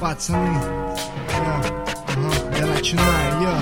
Пацаны, я начинаю,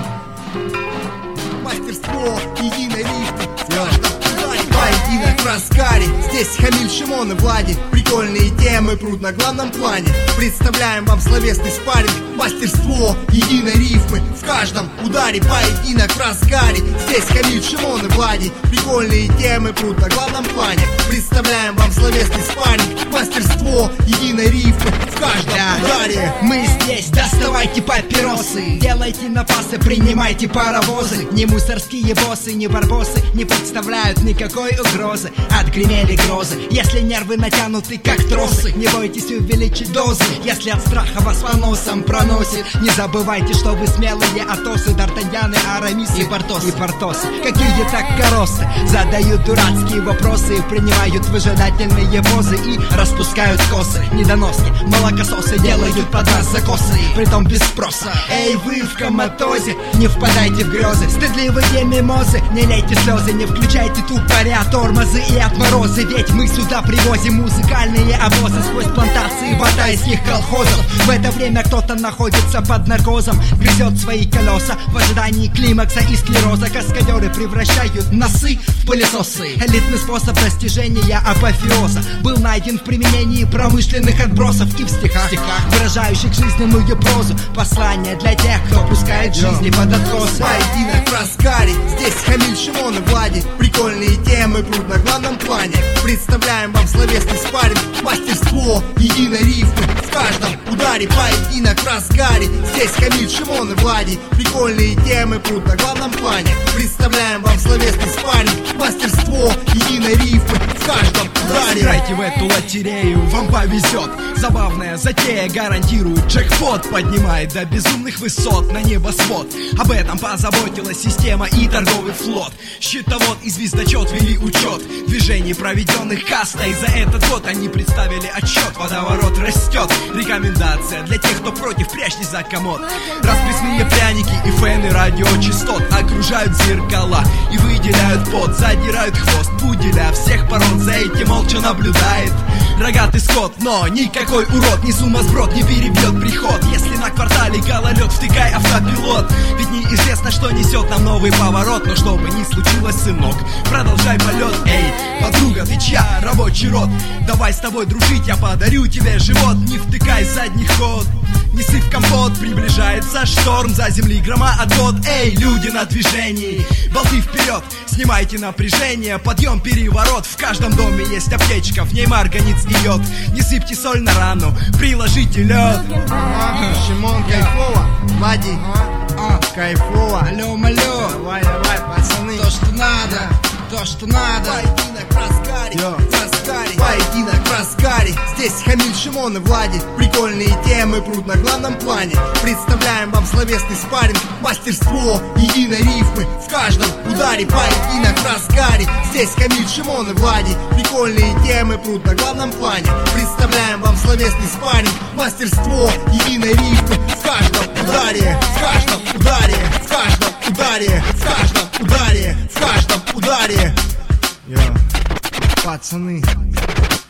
мастерство единой рифмы, поединок в разгаре. Здесь Хамиль, Шимон и Влади. Прикольные темы прут на главном плане. Представляем вам словесный спарринг, мастерство единой рифмы. В каждом ударе поединок в разгаре. Здесь Хамиль, Шимон и Влади. Прикольные темы прут на главном плане. Представляем вам словесный спарринг, мастерство единой рифмы. В каждом ударе. Мы здесь, доставайте папиросы, делайте напасы, принимайте паровозы. Не мусорские боссы, не барбосы не представляют никакой угрозы. Отгремели грозы, если нервы натянуты как тросы. Не бойтесь увеличить дозы, если от страха вас по носам проносит. Не забывайте, что вы смелые атосы, Д'Артаньяны, Арамисы и Портосы. Какие так коросты, задают дурацкие вопросы, принимают выжидательные позы и распускают косы. Недоноски, молокососы делают под нас закосы, притом без спроса. Эй, вы в коматозе, не впадайте в грезы, стыдливые мимозы, не лейте слезы, не включайте тупоря, тормозы и отморозы. Ведь мы сюда привозим музыкальные обозы сквозь плантации батайских колхозов. В это время кто-то находится под наркозом, грызет свои колеса в ожидании климакса и склероза. Каскадеры превращают носы в пылесосы. Элитный способ достижения апофеоза был найден в применении промышленных отбросов и в стихах, выражающих жизненную прозу. Послание для тех, кто пускает жизни под откос. Поединок в разгаре. Здесь Хамиль, Шимон и Влади. Прикольные темы прут на главном плане. Представляем вам словесный спарринг, мастерство единой рифмы. В каждом ударе поединок в разгаре. Здесь Хамиль, Шимон и Влади. Прикольные темы прут на главном плане. Представляем вам словесный спарринг, мастерство единой рифмы. В каждом ударе. Играйте в эту лотерею, вам повезет. Забавная затея гарантирует джекпот. Поднимает до безумных высот на небосвод. Об этом позаботилась система и торговый флот. Счетовод и звездочет вели учет движений, проведенных кастой. За этот год они представили отчет. Водоворот растет. Рекомендация для тех, кто против, прячьтесь за комод. Расписные пряники и фэны радиочастот окружают зеркала и выделяют пот. Задирают хвост пуделя всех пород. За этим молча наблюдает рогатый скот. Но никакой урод, ни сумасброд не перебьет приход. Если на квартале гололед, втыкай автопилот. Ведь неизвестно, что несет нам новый поворот. Но что бы ни случилось, сынок, продолжай полет. Эй, подруга, ты чья? Рабочий род. Давай с тобой дружить, я подарю тебе живот. Не втыкай задний ход, не сыпь компот. Приближается шторм, за земли громоотвод. Эй, люди на движении, болты вперед, снимайте напряжение. Подъем, переворот, в каждом доме есть аптечка, в ней марганец и йод. Не сыпьте соль на рану, приложите лед. Шимон, кайфово, Влади, кайфово. Алло, малё, Давай, пацаны. то, что надо, то, что надо. Поединок в разгаре, поединок в разгаре. Здесь Хамиль, Шимон и Влади. Прикольные темы прут на главном плане. Представляем вам словесный спарринг, мастерство единой рифмы. В каждом ударе поединок в разгаре. Здесь Хамиль, Шимон и Влади. Прикольные темы прут на главном плане. Представляем вам словесный спарринг, мастерство единой рифмы. В каждом ударе, в каждом ударе, в каждом ударе, в каждом ударе, в каждом ударе. Пацаны,